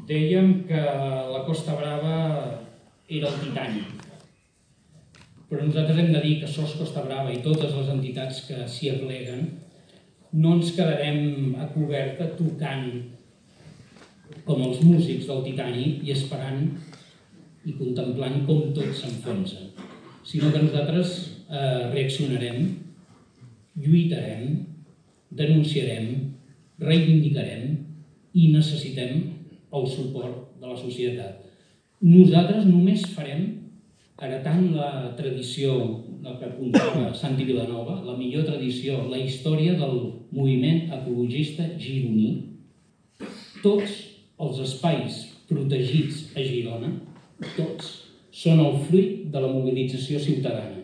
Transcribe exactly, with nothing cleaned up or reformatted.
Dèiem que la Costa Brava era el Titanic, però nosaltres hem de dir que SOS Costa Brava i totes les entitats que s'hi apleguen no ens quedarem a coberta tocant com els músics del Titanic i esperant i contemplant com tot s'enfonsa, sinó que nosaltres eh, reaccionarem, lluitarem, denunciarem, reivindicarem i necessitem el suport de la societat. Nosaltres només farem, heretant la tradició del que apuntava Santi Vilanova, la millor tradició, la història del moviment ecologista gironí, tots els espais protegits a Girona, tots, són el fruit de la mobilització ciutadana.